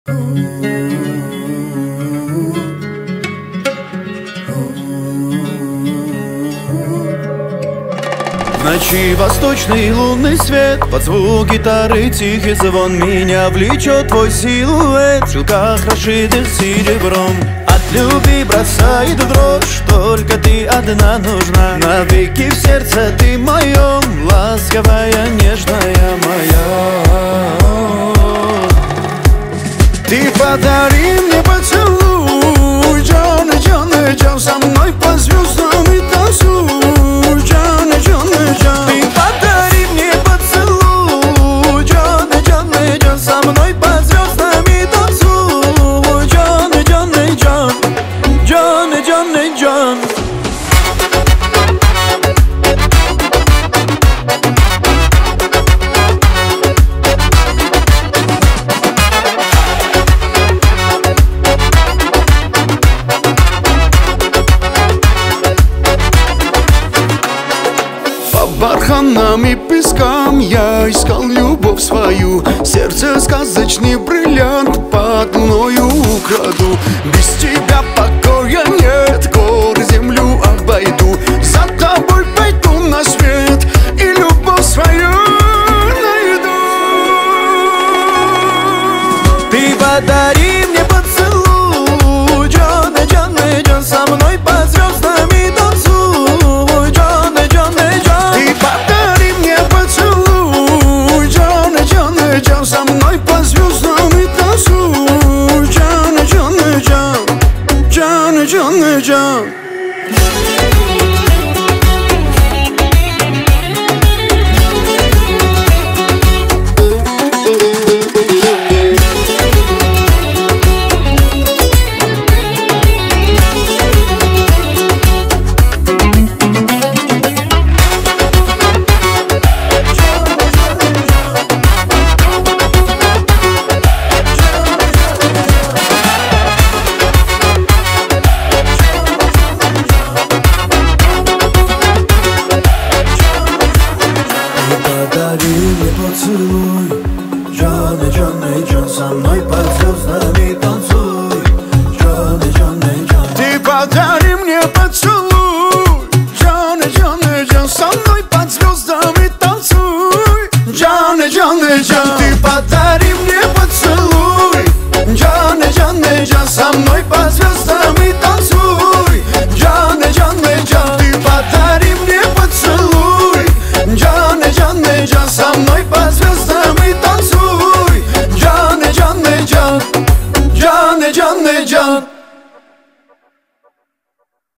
В ночи восточный лунный свет, под звук гитары тихий звон. Меня влечет твой силуэт, в шелках расшитых серебром. От любви бросает в дрожь, только ты одна нужна. Навеки в сердце ты моем, ласковая, нежная моя. Ты подари мне поцелуй, Джон, Джон, Джон, со мной по звездам и танцуй. Джон, Джон, Джон, ты подари мне поцелуй, Джон, Джон, Джон, со мной по звездам и танцуй. Джон, Джон, Джон, Джон, Джон, Джон. Барханам и пескам я искал любовь свою. Сердце сказочный бриллиант под луною украду. Без тебя покоя нет, горы землю обойду. За тобой пойду на свет и любовь свою найду. Ты подари мне поцелуй, Джон, Джон, Джон, со мной по звездам и танцуй. Джон, Джон, Джон, ты подари мне поцелуй, Джон, Джон, Джон, со мной по звездам и танцуй. Джон, Джон, Джон, Джон, Джон, Джон. Подари мне поцелуй, Джон, Джон, Джон, со мной под звездами танцуй. Джон, Джон, Джон, ты подари мне поцелуй, Джон, Джон, Джон, со мной под звездами танцуй. Джон, Джон, Джон, ты подари мне поцелуй, Джон, Джон, Джон, со мной под звездами танцуй. Джон, Джон, Джон, ты подари мне поцелуй, Джон, Джон, Джон, со мной по звездам и танцуй. Джон, Джон, Джон, Джон, Джон, Джон.